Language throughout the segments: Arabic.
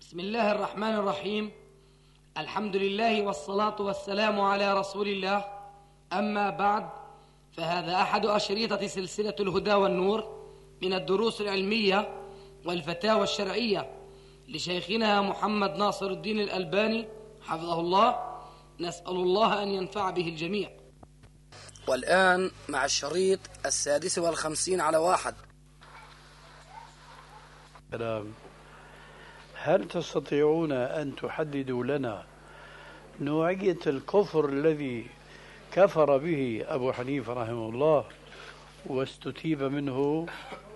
بسم الله الرحمن الرحيم. الحمد لله والصلاة والسلام على رسول الله. أما بعد، فهذا أحد أشريطة سلسلة الهدى والنور من الدروس العلمية والفتاوى الشرعية لشيخنا محمد ناصر الدين الألباني حفظه الله. نسأل الله أن ينفع به الجميع. والآن مع الشريط 56 على 1. هل تستطيعون أن تحددوا لنا نوعية الكفر الذي كفر به أبو حنيفة رحمه الله واستتيب منه؟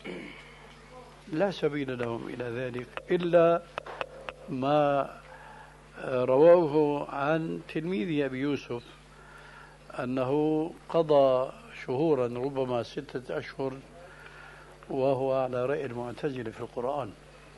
لا سبيل لهم إلى ذلك إلا ما رووه عن تلميذ أبي يوسف أنه قضى شهورا ربما 6 أشهر وهو على رأي المعتزلة في القرآن.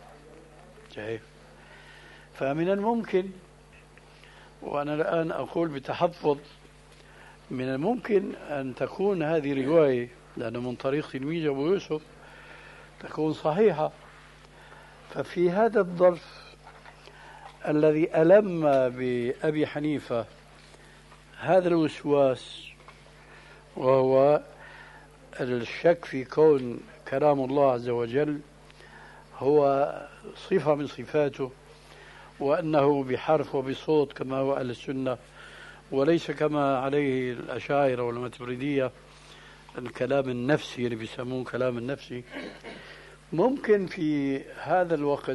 فمن الممكن، وأنا الآن أقول بتحفظ، من الممكن أن تكون هذه رواية لأنه من طريق تلميذ أبو يوسف تكون صحيحة. ففي هذا الظرف الذي ألم بأبي حنيفة هذا الوسواس، وهو الشك في كون كلام الله عز وجل هو صفة من صفاته، وأنه بحرف وبصوت كما هو أهل السنة، وليس كما عليه الأشاعرة والماتريدية الكلام النفسي اللي بيسموه كلام النفسي. ممكن في هذا الوقت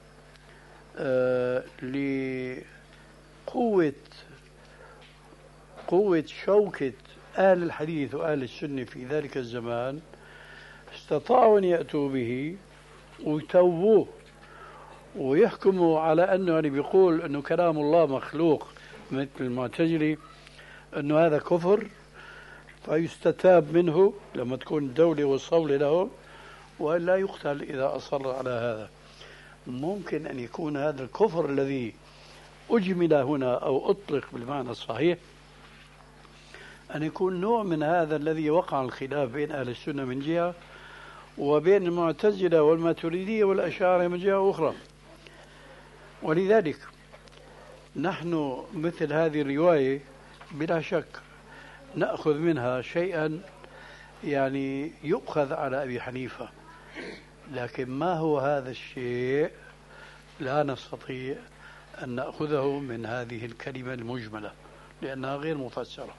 لقوة شوكة أهل الحديث وأهل السنة في ذلك الزمان استطاعوا أن يأتوا به ويتوبوه ويحكموا على أنه يعني بيقول أنه كلام الله مخلوق مثل المعتزلة أنه هذا كفر، فيستتاب منه لما تكون الدولة والصولة لهم، ولا يقتل إذا أصر على هذا. ممكن أن يكون هذا الكفر الذي أجمل هنا أو أطلق بالمعنى الصحيح أن يكون نوع من هذا الذي وقع الخلاف بين أهل السنة من جهة وبين المعتزلة والماتريدية والأشاعرة من جهة أخرى. ولذلك نحن مثل هذه الرواية بلا شك نأخذ منها شيئا يعني يؤخذ على أبي حنيفة، لكن ما هو هذا الشيء لا نستطيع أن نأخذه من هذه الكلمة المجملة لأنها غير مفسرة.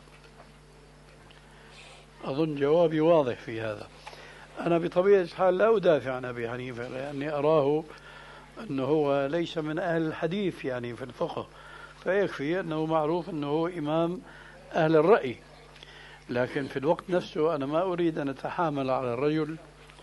أظن جوابي واضح في هذا. أنا بطبيعة الحال لا أدافع عن أبي حنيفة لأني أراه أنه هو ليس من أهل الحديث يعني في الفقه، فيكفي أنه معروف أنه هو إمام أهل الرأي. لكن في الوقت نفسه أنا ما أريد أن أتحامل على الرجل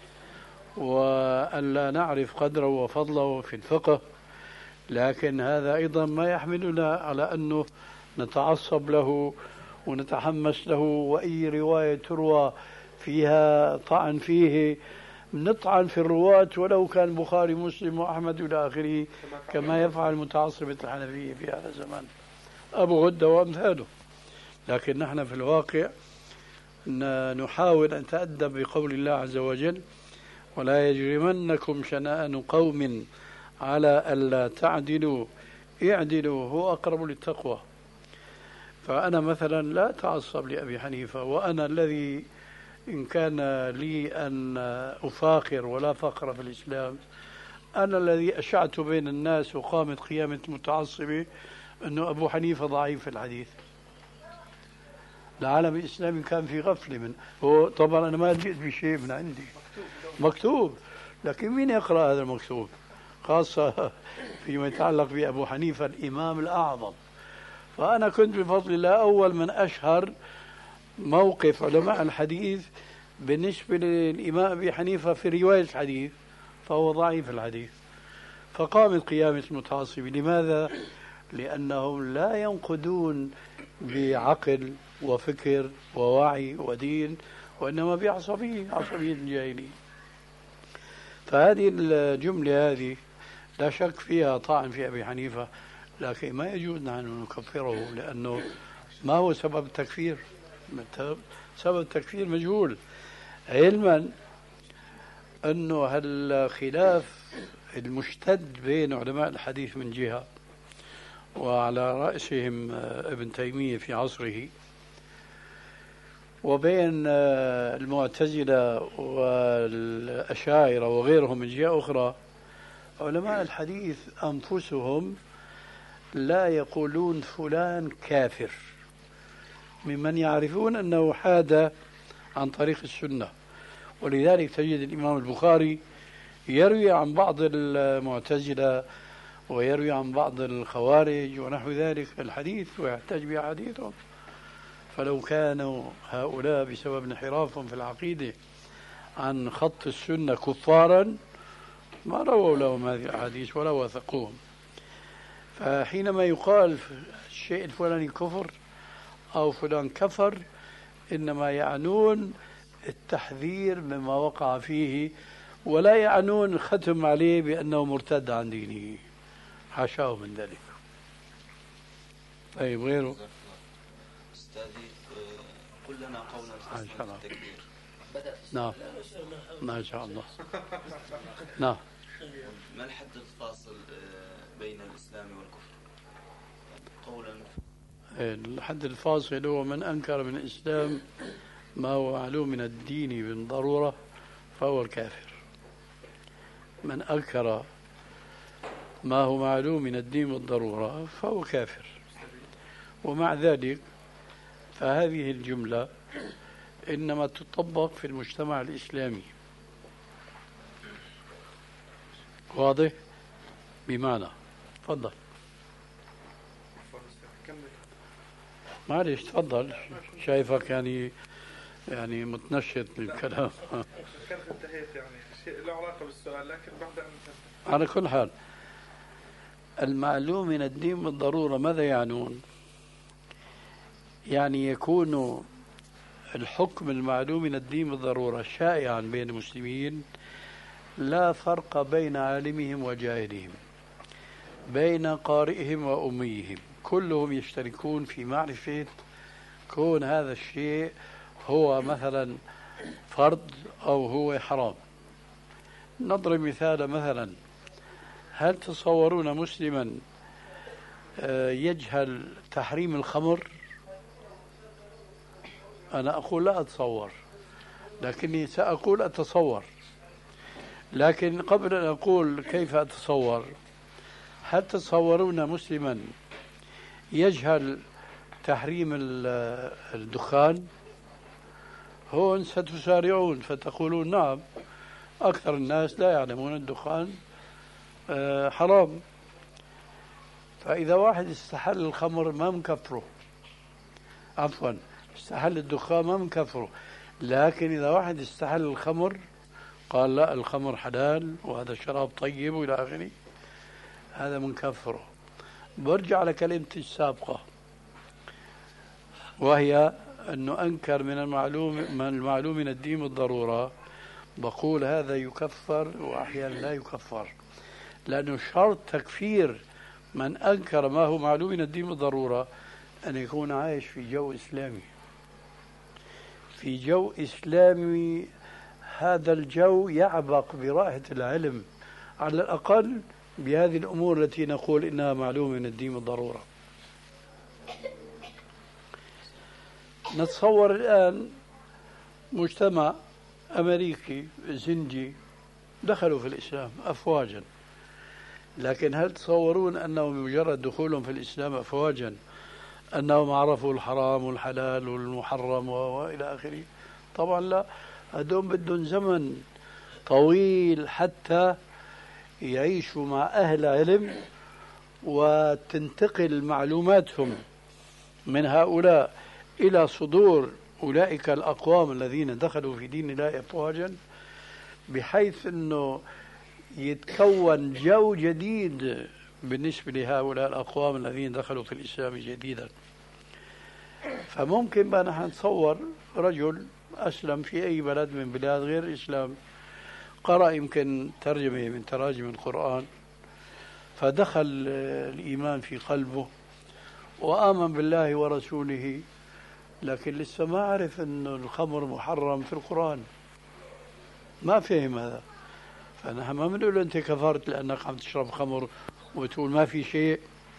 وأن لا نعرف قدره وفضله في الفقه، لكن هذا أيضا ما يحملنا على أنه نتعصب له ونتحمس له، وأي رواية تروى فيها طعن فيه نطعن في الرواة ولو كان بخاري مسلم وأحمد إلى آخره، كما يفعل متعصبة الحنفية في هذا الزمان أبو غدة وأمثاله. لكن نحن في الواقع نحاول أن نتأدب بقول الله عز وجل: ولا يجرمنكم شنآن قوم على ألا تعدلوا اعدلوا هو أقرب للتقوى. فأنا مثلا لا أتعصب لأبي حنيفة، وأنا الذي إن كان لي أن أفاخر ولا فخر في الإسلام، أنا الذي أشعت بين الناس وقامت قيامة المتعصبة أنه أبو حنيفة ضعيف في الحديث. العالم الإسلامي كان في غفلة من هو. طبعا أنا ما جئت بشيء من عندي مكتوب، لكن مين يقرأ هذا المكتوب، خاصة فيما يتعلق بأبو حنيفة الإمام الأعظم. فأنا كنت بفضل الله أول من أشهر موقف علماء الحديث بالنسبة للإمام أبي حنيفة في رواية الحديث، فهو ضعيف الحديث. فقامت قيامة المتعصبة. لماذا؟ لأنهم لا ينقدون بعقل وفكر ووعي ودين، وإنما بعصبية، عصبية الجاهلية. فهذه الجملة هذه لا شك فيها طعن في أبي حنيفة، لكن ما يجوز أن نكفره، لأنه ما هو سبب التكفير؟ سبب التكفير مجهول، علما أنه هالخلاف المشتد بين علماء الحديث من جهة، وعلى رأسهم ابن تيمية في عصره، وبين المعتزلة والأشاعرة وغيرهم من جهة أخرى، علماء الحديث أنفسهم لا يقولون فلان كافر ممن يعرفون أنه حاد عن طريق السنة. ولذلك تجد الإمام البخاري يروي عن بعض المعتزلة ويروي عن بعض الخوارج ونحو ذلك الحديث ويحتج بأحاديثهم. فلو كانوا هؤلاء بسبب انحرافهم في العقيدة عن خط السنة كفارا ما رووا لهم هذه الأحاديث ولا وثقوهم. فحينما يقال الشيء الفلاني كفر أو فلان كفر، إنما يعنون التحذير مما وقع فيه، ولا يعنون الختم عليه بأنه مرتد عن دينه، حاشاه من ذلك. طيب غيره. أستاذي قل لنا قولا فصلا في التكبير. نعم ما شاء الله. نعم. ما الحد الفاصل بين الإسلام والكفر؟ قولا. الحد الفاصل هو من أنكر من الإسلام ما هو معلوم من الدين بالضرورة فهو الكافر. من أنكر ما هو معلوم من الدين بالضرورة فهو كافر. ومع ذلك فهذه الجملة إنما تطبق في المجتمع الإسلامي. واضح؟ بمعنى تفضل. معلش تفضل، شايفك يعني متنشط بالكلام. كانت انتهيت يعني شيء له علاقة بالسؤال، لكن بعد أن على كل حال المعلوم من الدين بالضرورة ماذا يعنون؟ يعني يكون الحكم المعلوم من الدين بالضرورة شائعا بين المسلمين، لا فرق بين عالمهم وجاهلهم، بين قارئهم وأميهم، كلهم يشتركون في معرفة كون هذا الشيء هو مثلا فرض أو هو حرام. نضرب مثلا، هل تصورون مسلما يجهل تحريم الخمر؟ أنا أقول لا أتصور، لكني سأقول أتصور. لكن قبل أن أقول كيف أتصور، هل تصورون مسلما يجهل تحريم الدخان؟ هون ستسارعون فتقولون نعم أكثر الناس لا يعلمون الدخان حرام. فإذا واحد استحل الخمر ما مكفره، عفوا استحل الدخان ما مكفره، لكن إذا واحد استحل الخمر قال لا الخمر حلال وهذا شراب طيب وإلى آخره، هذا منكفره. برجع على كلمتي السابقة وهي أنه أنكر من المعلوم من الدين بالضرورة، بقول هذا يكفر وأحيانا لا يكفر، لأنه شرط تكفير من أنكر ما هو معلوم من الدين بالضرورة أن يكون عايش في جو إسلامي. في جو إسلامي هذا الجو يعبق برائحة العلم، على الأقل بهذه الأمور التي نقول إنها معلومة من الدين بالضرورة. نتصور الآن مجتمع أمريكي زنجي دخلوا في الإسلام أفواجا، لكن هل تصورون أنه بمجرد دخولهم في الإسلام أفواجا أنهم عرفوا الحرام والحلال والمحرم وإلى آخره؟ طبعا لا، هدول بدهم زمن طويل حتى يعيشوا مع أهل علم وتنتقل معلوماتهم من هؤلاء إلى صدور أولئك الأقوام الذين دخلوا في دين الله أفواجا، بحيث أنه يتكون جو جديد بالنسبة لهؤلاء الأقوام الذين دخلوا في الإسلام جديدا. فممكن بأن نحن نتصور رجل أسلم في أي بلد من بلاد غير الإسلام، قرأ يمكن ترجمة من تراجم القرآن فدخل الإيمان في قلبه وآمن بالله ورسوله، لكن لسه ما عرف أن الخمر محرم في القرآن، ما فهم هذا. فنحن ما بنقول له أنت كفرت لأنك عم تشرب خمر وتقول ما في شيء.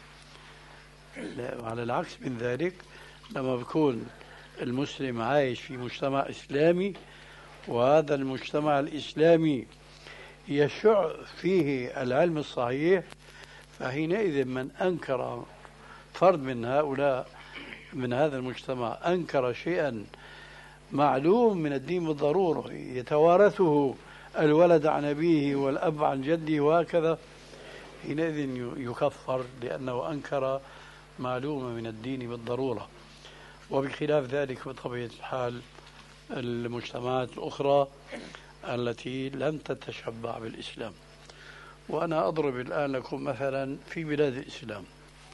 لا، على العكس من ذلك، لما بيكون المسلم عايش في مجتمع إسلامي وهذا المجتمع الإسلامي يشع فيه العلم الصحيح، فحينئذ من أنكر فرد من هؤلاء من هذا المجتمع أنكر شيئا معلوم من الدين بالضرورة يتوارثه الولد عن أبيه والأب عن جده وهكذا، حينئذ يكفر لأنه أنكر معلومة من الدين بالضرورة. وبخلاف ذلك بطبيعة الحال المجتمعات الأخرى التي لم تتشبع بالإسلام. وأنا أضرب الآن لكم مثلا في بلاد الإسلام.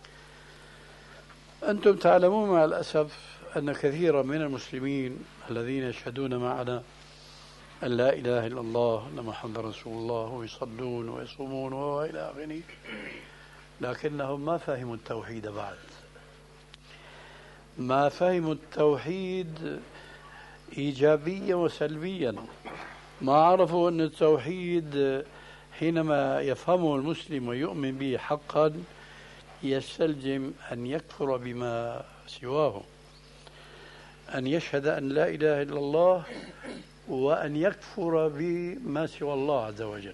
أنتم تعلمون مع الأسف أن كثيرا من المسلمين الذين يشهدون معنا أن لا إله إلا الله أن محمد رسول الله ويصلون ويصومون وإلى آخره، لكنهم ما فهموا التوحيد بعد. ما فهموا التوحيد إيجابيا وسلبيا. ما عرفوا أن التوحيد حينما يفهمه المسلم ويؤمن به حقا يستلزم أن يكفر بما سواه، أن يشهد أن لا إله إلا الله وأن يكفر بما سوى الله عز وجل.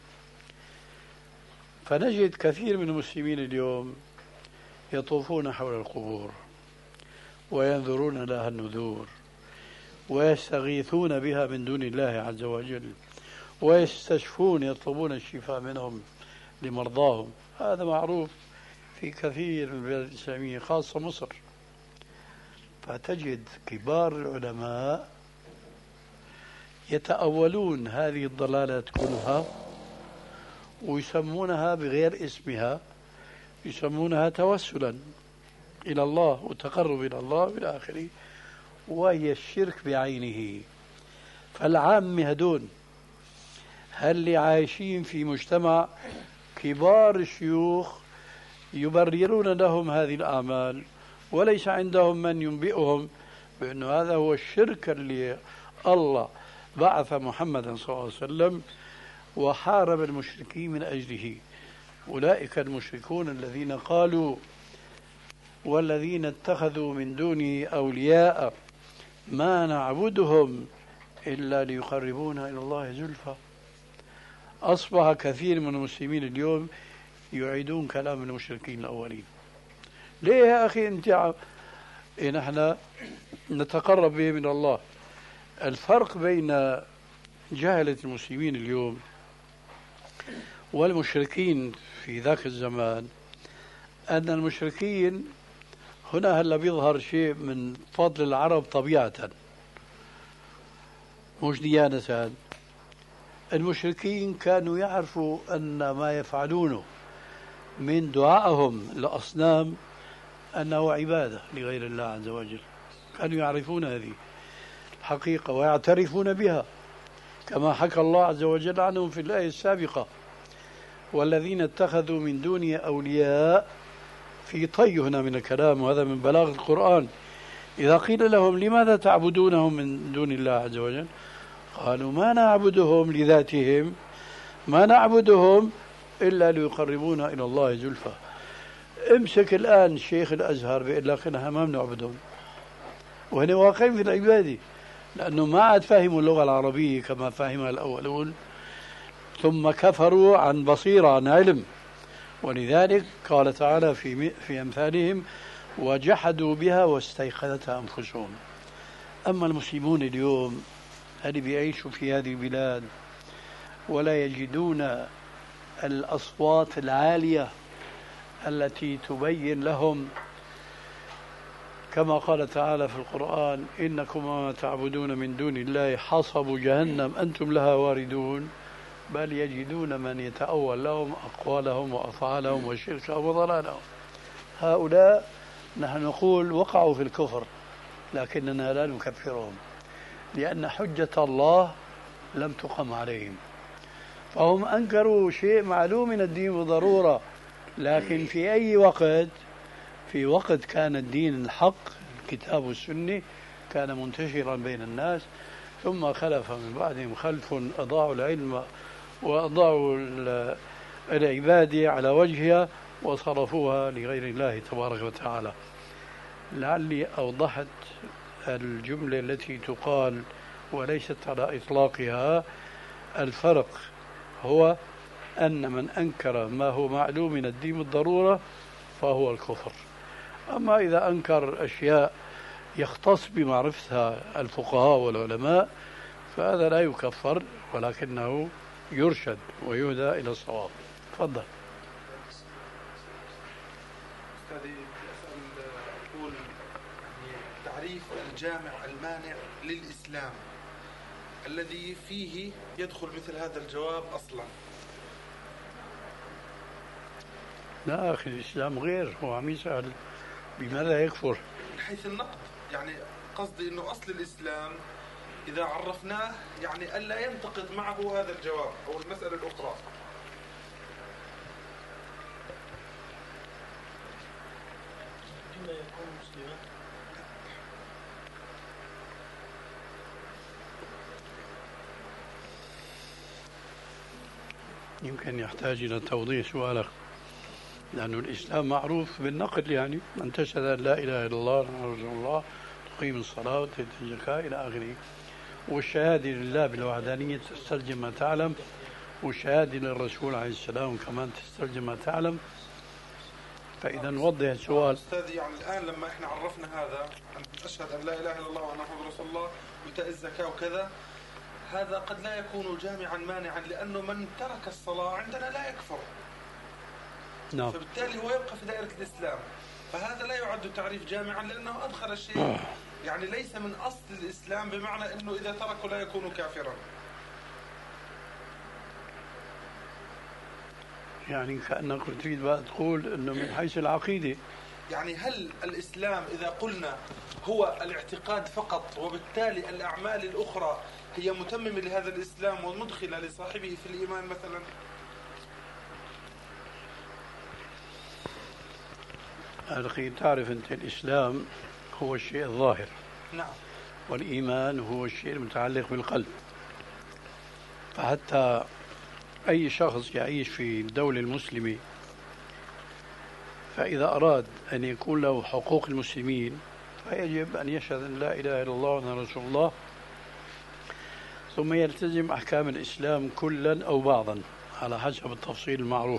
فنجد كثير من المسلمين اليوم يطوفون حول القبور وينذرون لها النذور ويستغيثون بها من دون الله عز وجل ويستشفون يطلبون الشفاء منهم لمرضاهم. هذا معروف في كثير من البلاد الإسلامية خاصة مصر. فتجد كبار العلماء يتأولون هذه الضلالات كلها ويسمونها بغير اسمها، يسمونها توسلا إلى الله وتقرب إلى الله إلى آخره، وهي الشرك بعينه. فالعامة هدون اللي عايشين في مجتمع كبار الشيوخ يبررون لهم هذه الأعمال وليس عندهم من ينبئهم بأن هذا هو الشرك اللي الله بعث محمدا صلى الله عليه وسلم وحارب المشركين من أجله. أولئك المشركون الذين قالوا والذين اتخذوا من دونه أولياء ما نعبدهم إلا ليقربونا إلى الله زلفى. أصبح كثير من المسلمين اليوم يعيدون كلام المشركين الأولين. ليه يا أخي أنت نحن نتقرب به من الله؟ الفرق بين جهلة المسلمين اليوم والمشركين في ذاك الزمان أن المشركين هنا هلا بيظهر شيء من فضل العرب طبيعة مش ديانة. المشركين كانوا يعرفوا أن ما يفعلونه من دعائهم لأصنام أنه عبادة لغير الله عز وجل. كانوا يعرفون هذه الحقيقة ويعترفون بها كما حكى الله عز وجل عنهم في الآية السابقة: والذين اتخذوا من دونه أولياء. في طي هنا من الكلام وهذا من بلاغ القرآن. إذا قيل لهم لماذا تعبدونهم من دون الله عز وجل قالوا ما نعبدهم لذاتهم، ما نعبدهم إلا ليقربونا إلى الله زلفى. امسك الآن شيخ الأزهر بيقول لك نحن ما بنعبدهم وهنا واقعين في العبادة لأنه ما عاد فهموا اللغة العربية كما فهمها الأولون ثم كفروا عن بصيرة عن علم. ولذلك قال تعالى في أمثالهم: وجحدوا بها واستيقنتها أنفسهم. أما المسلمون اليوم اللي بيعيشوا في هذه البلاد ولا يجدون الأصوات العالية التي تبين لهم كما قال تعالى في القرآن: إنكم ما تعبدون من دون الله حصب جهنم أنتم لها واردون، بل يجدون من يتأول لهم أقوالهم وأفعالهم وشركهم وضلالهم. هؤلاء نحن نقول وقعوا في الكفر لكننا لا نكفرهم لأن حجة الله لم تقم عليهم. فهم أنكروا شيء معلوم من الدين بضرورة، لكن في أي وقت؟ في وقت كان الدين الحق الكتاب والسنة كان منتشرا بين الناس، ثم خلف من بعدهم خلف أضاعوا العلم وأضاعوا العبادة على وجهها وصرفوها لغير الله تبارك وتعالى. لعلي أوضحت الجملة التي تقال وليست على إطلاقها. الفرق هو أن من أنكر ما هو معلوم من الدين بالضرورة فهو الكفر. أما إذا أنكر أشياء يختص بمعرفتها الفقهاء والعلماء فهذا لا يكفر ولكنه يرشد ويهدى إلى الصواب. تفضل. أستاذي أسأل أقول يعني تعريف الجامع المانع للإسلام الذي فيه يدخل مثل هذا الجواب أصلا. لا أخي الإسلام غير، هو عم يسأل بماذا يكفر من حيث النقد، يعني قصدي أنه أصل الإسلام إذا عرفناه يعني ألا ينتقد معه هذا الجواب أو المسألة الأخرى. بما يكون مسلما. يمكن يحتاج إلى توضيح سؤالك، لأن الإسلام معروف بالنقل، يعني من تشهد أن لا إله إلا الله محمد رسول الله تقيم الصلاة وتؤتي الزكاة إلى آخره. والشهادة لله بالوحدانية تستلزم ما تعلم، والشهادة للرسول عليه السلام كمان تستلزم ما تعلم. فإذا نوضح السؤال. أستاذي يعني الآن لما إحنا عرفنا هذا أن أشهد أن لا إله إلا الله وأن محمد رسول الله وإيتاء الزكاة وكذا، هذا قد لا يكون جامعا مانعا لأنه من ترك الصلاة عندنا لا يكفر. نعم. فبالتالي هو يبقى في دائرة الإسلام، فهذا لا يعد تعريف جامعا لأنه أدخل شيء يعني ليس من أصل الإسلام، بمعنى أنه إذا تركه لا يكون كافرا. يعني كأنك تريد بقى تقول أنه من حيث العقيدة، يعني هل الإسلام إذا قلنا هو الاعتقاد فقط وبالتالي الأعمال الأخرى هي متممة لهذا الإسلام ومدخلة لصاحبه في الإيمان مثلا؟ أخي تعرف أنت الإسلام هو الشيء الظاهر، نعم، والإيمان هو الشيء المتعلق بالقلب. فحتى أي شخص يعيش في الدولة المسلمة فإذا أراد أن يكون له حقوق المسلمين فيجب أن يشهد أن لا إله إلا الله وأن رسول الله، ثم يلتزم أحكام الإسلام كلا أو بعضا على حسب التفصيل المعروف.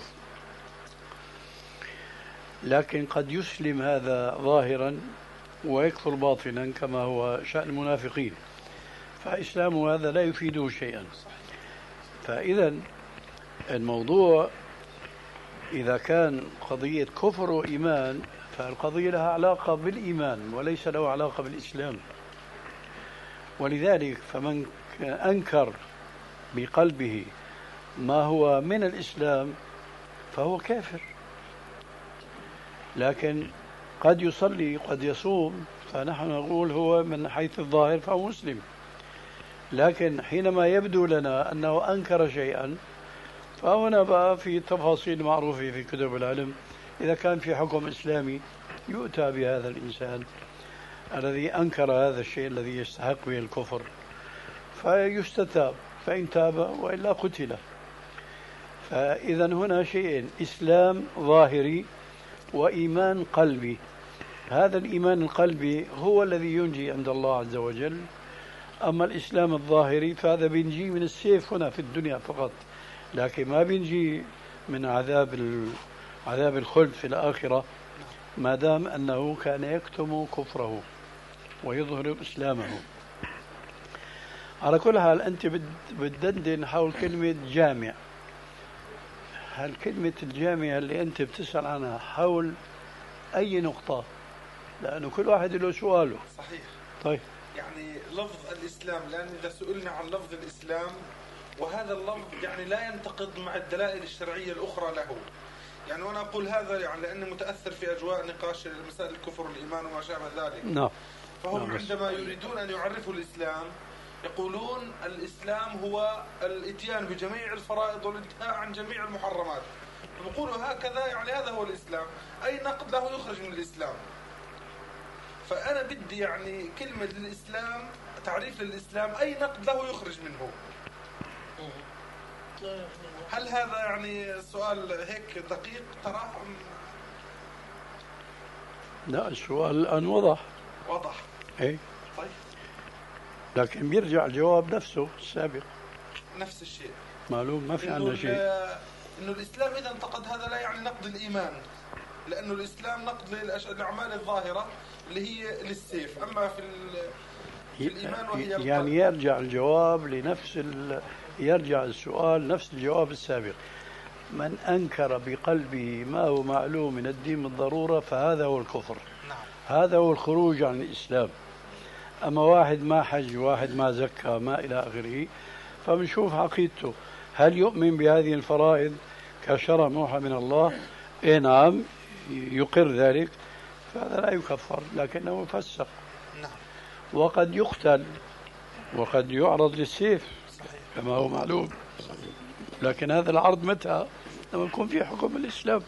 لكن قد يسلم هذا ظاهرا ويكفر باطنا كما هو شأن المنافقين، فإسلامه هذا لا يفيده شيئا. فإذا الموضوع إذا كان قضية كفر وإيمان فالقضية لها علاقة بالإيمان وليس له علاقة بالإسلام. ولذلك فمن أنكر بقلبه ما هو من الإسلام فهو كافر، لكن قد يصلي قد يصوم فنحن نقول هو من حيث الظاهر فهو مسلم. لكن حينما يبدو لنا أنه أنكر شيئا فهنا بقى في تفاصيل معروفة في كتب العلم، إذا كان في حكم إسلامي يؤتى بهذا الإنسان الذي أنكر هذا الشيء الذي يستحق به الكفر فيستتاب، فإن تاب وإلا قتل. فإذا هنا شيئين: إسلام ظاهري وإيمان قلبي. هذا الإيمان القلبي هو الذي ينجي عند الله عز وجل، أما الإسلام الظاهري فهذا بينجي من السيف هنا في الدنيا فقط، لكن ما بينجي من عذاب الخلد في الآخرة ما دام أنه كان يكتم كفره ويظهر إسلامه. على كل حال أنت بتدندن حول كلمة جامع. هل كلمة الجامع اللي أنت بتسأل عنها حول أي نقطة؟ لأنه كل واحد له سؤاله. صحيح. طيب يعني لفظ الإسلام، لأن إذا سئلنا عن لفظ الإسلام وهذا اللفظ يعني لا ينتقض مع الدلائل الشرعية الأخرى له. يعني وأنا أقول هذا يعني لأني متأثر في أجواء نقاش مسائل الكفر والإيمان وما شابه ذلك. نعم. فهم عندما يريدون أن يعرفوا الإسلام يقولون الإسلام هو الإتيان بجميع الفرائض والانتهاء عن جميع المحرمات. فبقولوا هكذا يعني هذا هو الإسلام، أي نقد له يخرج من الإسلام. فأنا بدي يعني كلمة للإسلام، تعريف للإسلام أي نقد له يخرج منه. هل هذا يعني سؤال هيك دقيق ترى؟ لا، السؤال الآن وضح. إيه. طيب. لكن بيرجع الجواب نفسه السابق. نفس الشيء. معلوم، ما في عندنا شيء. إنه الإسلام إذا انتقد هذا لا يعني نقد الإيمان، لأنه الإسلام نقد للأعمال الظاهرة اللي هي للسيف، أما في الإيمان وهي يعني يرجع الجواب لنفس يرجع السؤال نفس الجواب السابق. من أنكر بقلبه ما هو معلوم من الدين بالضرورة فهذا هو الكفر. نعم. هذا هو الخروج عن الإسلام. أما واحد ما حج، واحد ما زكى، ما إلى آخره، فبنشوف عقيدته هل يؤمن بهذه الفرائض كشرع موحى من الله؟ إيه نعم، يقر ذلك، فهذا لا يكفر، لكنه فسق. نعم. وقد يقتل وقد يعرض للسيف كما هو معلوم، لكن هذا العرض متى؟ لما يكون في حكم الإسلام.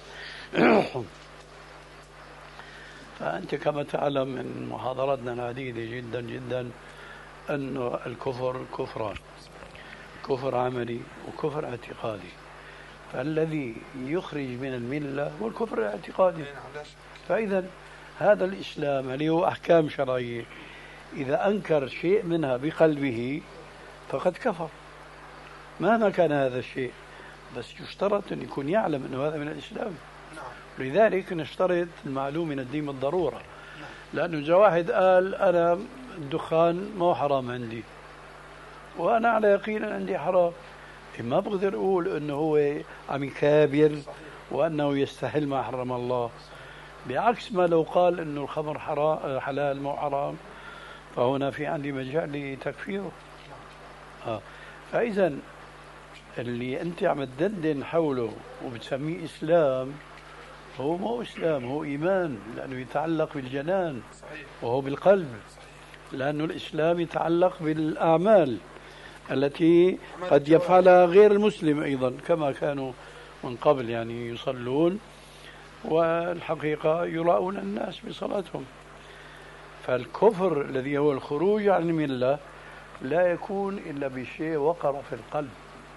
فأنت كما تعلم من محاضراتنا العديدة جدا جدا أن الكفر كفران، كفر عملي وكفر اعتقادي. فالذي يخرج من الملة هو الكفر الاعتقادي. فإذا هذا الإسلام اللي هو أحكام شرعية إذا أنكر شيء منها بقلبه فقد كفر مهما كان هذا الشيء، بس يشترط أن يكون يعلم أنه هذا من الإسلام. لذلك نشترط المعلوم من الدين بالضرورة. لأنه إذا واحد قال أنا الدخان مو حرام عندي وأنا على يقين عندي حرام، ما بقدر أقول أنه هو عم يكابر وأنه يستحل ما حرم الله. بعكس ما لو قال أنه الخمر حلال مو حرام، فهنا في عندي مجال لتكفيره. فإذا اللي أنت عم تدندن حوله وبتسميه إسلام هو مو إسلام، هو إيمان، لأنه يتعلق بالجنان وهو بالقلب، لأنه الإسلام يتعلق بالأعمال التي قد يفعلها غير المسلم أيضا، كما كانوا من قبل يعني يصلون والحقيقة يراؤون الناس بصلاتهم. فالكفر الذي هو الخروج عن الملة لا يكون إلا بشيء وقر في القلب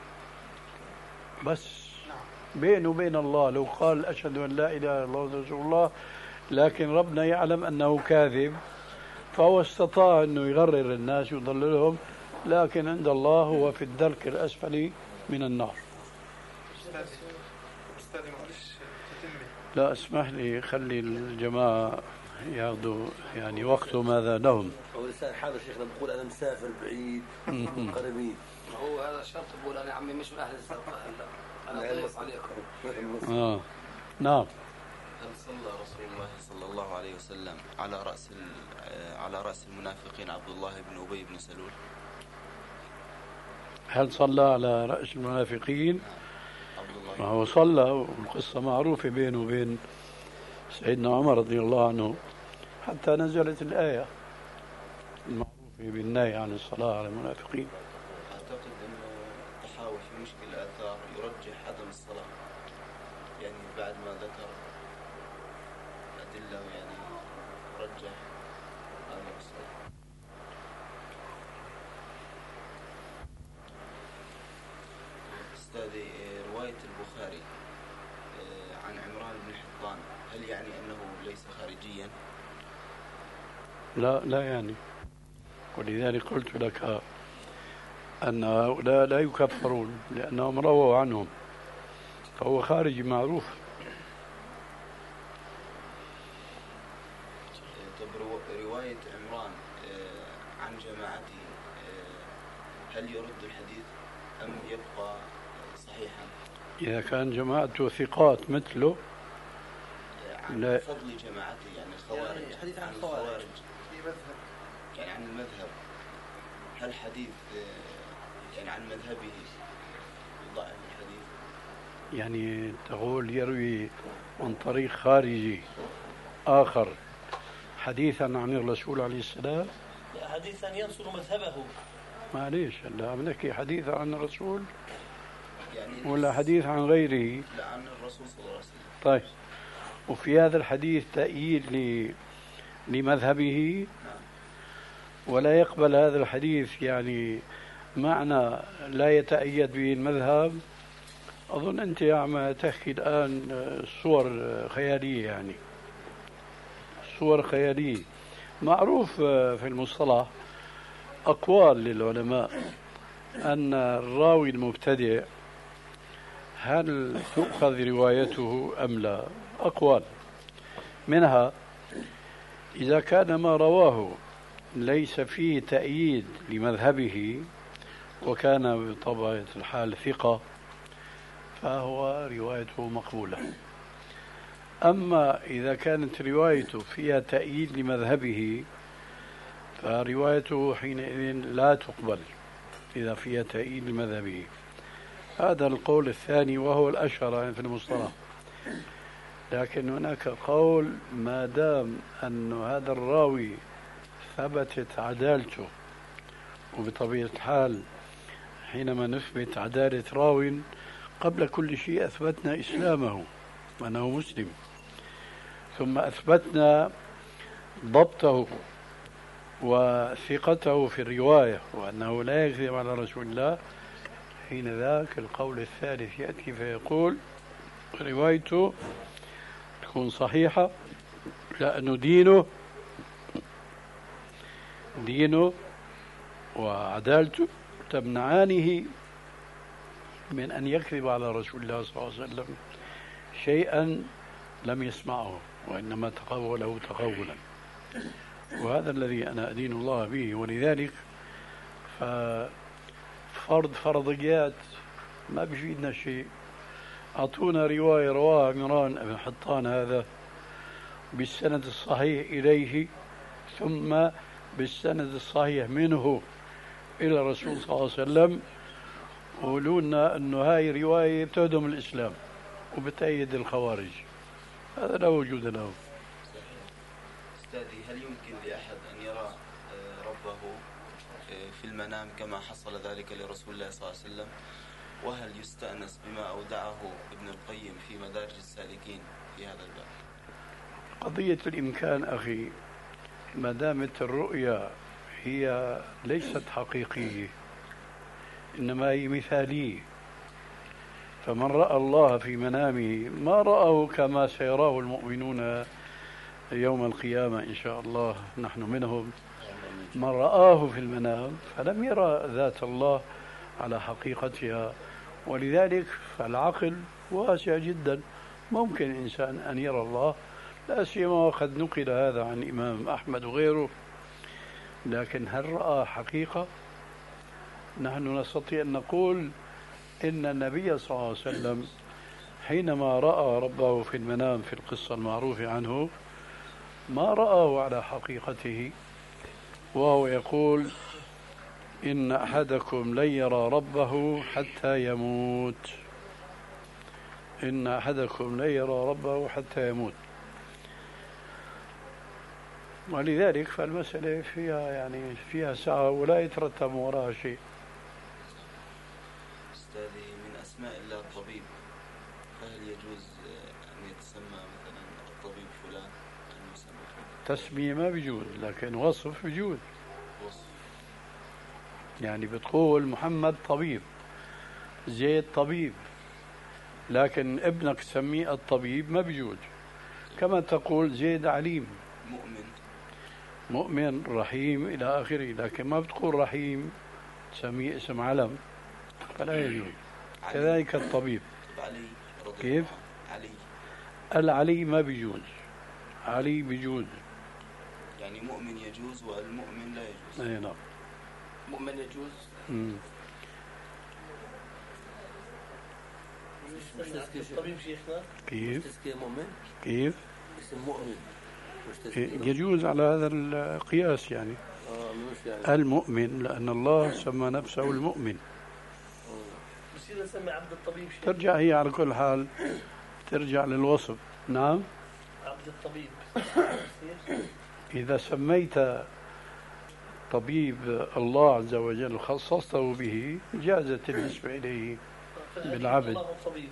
بس. بينه وبين الله لو قال أشهد أن لا إله إلا الله رسول الله، لكن ربنا يعلم أنه كاذب، فهو استطاع أنه يغرر الناس ويضللهم، لكن عند الله هو في الدرك الأسفل من النار. لا اسمح لي، خلي الجماعة ياخذوا يعني وقته ماذا لهم. هو لسان حاضر شيخنا بقول أنا مسافر بعيد قريبين. هو هذا شرط، بقول أنا عمي مش من أهل السفر، أنا ضيف عليكم. نعم. هل صلى رسول الله صلى الله عليه وسلم على رأس المنافقين عبد الله بن أبي بن سلول؟ هل صلى على رأس المنافقين؟ ما هو صلى، والقصة معروفة بينه وبين سيدنا عمر رضي الله عنه حتى نزلت الآية المعروفة بالنهي عن الصلاة على المنافقين. أعتقد أنه التحاول في مشكل الآثار يرجح عدم الصلاة، يعني بعد ما ذكر أدلة يعني رجح عدم الصلاة. أستاذي، رواية البخاري عن عمران بن حطان هل يعني أنه ليس خارجيا؟ لا يعني، ولذلك قلت لك أن هؤلاء لا يكفرون لأنهم رووا عنهم، فهو خارجي معروف. رواية عمران عن جماعته هل يرد الحديث أم يبقى صحيحا؟ إذا كان جماعته ثقات مثله عن فضل جماعته، يعني الخوارج، يعني حديث عن الخوارج يعني عن المذهب، هل حديث يعني عن مذهبه يضعف الحديث؟ يعني تقول يروي عن طريق خارجي آخر حديثا عن الرسول عليه السلام؟ لا، حديثا ينصر مذهبه. معليش، هلا عم نحكي حديث عن الرسول يعني ولا حديث عن غيره؟ لا، عن الرسول صلى الله عليه وسلم. طيب، وفي هذا الحديث تأييد لمذهبه؟ ولا يقبل هذا الحديث يعني معنى لا يتأيد به المذهب، أظن أنت عم تحكي الآن صور خيالية، يعني صور خيالية. معروف في المصطلح أقوال للعلماء أن الراوي المبتدئ هل تؤخذ روايته أم لا؟ أقوال، منها إذا كان ما رواه ليس فيه تأييد لمذهبه وكان بطبيعة الحال ثقة فهو روايته مقبولة. أما إذا كانت روايته فيها تأييد لمذهبه فروايته حينئذ لا تقبل إذا فيها تأييد لمذهبه. هذا القول الثاني وهو الأشهر في المصطلح. لكن هناك قول ما دام أن هذا الراوي ثبتت عدالته، وبطبيعة الحال حينما نثبت عدالة راو قبل كل شيء أثبتنا إسلامه وأنه مسلم، ثم أثبتنا ضبطه وثقته في الرواية وأنه لا يكذب على رسول الله، حين ذاك القول الثالث يأتي فيقول روايته تكون صحيحة لأنه دينه وعدالته تمنعانه من أن يكذب على رسول الله صلى الله عليه وسلم شيئا لم يسمعه وإنما تقوله تقولا. وهذا الذي أنا أدين الله به. ولذلك فرضيات ما بيفيدنا شيء. أعطونا رواية رواها عمران بن حطان هذا بالسند الصحيح إليه ثم بالسند الصحيح منه إلى الرسول صلى الله عليه وسلم، قولوا لنا أنه هاي رواية بتهدم الإسلام وبتأيد الخوارج. هذا لا وجود له. أستاذي، هل يمكن لأحد أن يرى ربه في المنام كما حصل ذلك لرسول الله صلى الله عليه وسلم؟ وهل يستأنس بما أودعه ابن القيم في مدارج السالكين في هذا الباب؟ قضية الإمكان أخي، ما دامت الرؤيا هي ليست حقيقية إنما هي مثالية، فمن رأى الله في منامه ما رأه كما سيراه المؤمنون يوم القيامة إن شاء الله، نحن منهم. من رآه في المنام فلم يرى ذات الله على حقيقتها. ولذلك فالعقل واسع جدا، ممكن إنسان أن يرى الله، لا سيما وقد نقل هذا عن الإمام أحمد وغيره. لكن هل رأى حقيقة؟ نحن نستطيع أن نقول إن النبي صلى الله عليه وسلم حينما رأى ربه في المنام في القصة المعروفة عنه ما رآه على حقيقته، وهو يقول إن أحدكم لن يرى ربه حتى يموت. إن أحدكم لن يرى ربه حتى يموت. ولذلك فالمسألة فيها سعة ولا يترتب وراها شيء. أستاذي، من أسماء الله الطبيب، فهل يجوز أن يتسمى مثلا الطبيب فلان أن يسمى؟ تسمية ما بيجوز، لكن وصف بيجوز. وصف يعني بتقول محمد طبيب، زيد طبيب، لكن ابنك تسميه الطبيب ما بيجوز. كما تقول زيد عليم، مؤمن رحيم إلى آخره، لكن ما بتقول رحيم تسميه اسم علم، فلا يجوز. كذلك الطبيب. علي رضي كيف؟ علي العلي ما بيجوز، علي بيجوز. يعني مؤمن يجوز والمؤمن لا يجوز. أي نعم. مؤمن يجوز. مش تزكية الطبيب شيخنا؟ كيف؟ تزكية مؤمن؟ كيف؟ اسم مؤمن يجوز على هذا القياس يعني. يعني المؤمن لأن الله سمى نفسه المؤمن. بصير نسمي عبد الطبيب شيخ؟ ترجع هي على كل حال ترجع للوصف. نعم، عبد الطبيب. إذا سميت طبيب الله عز وجل خصصته به جازت النسبة إليه بالعبد. الله الطبيب.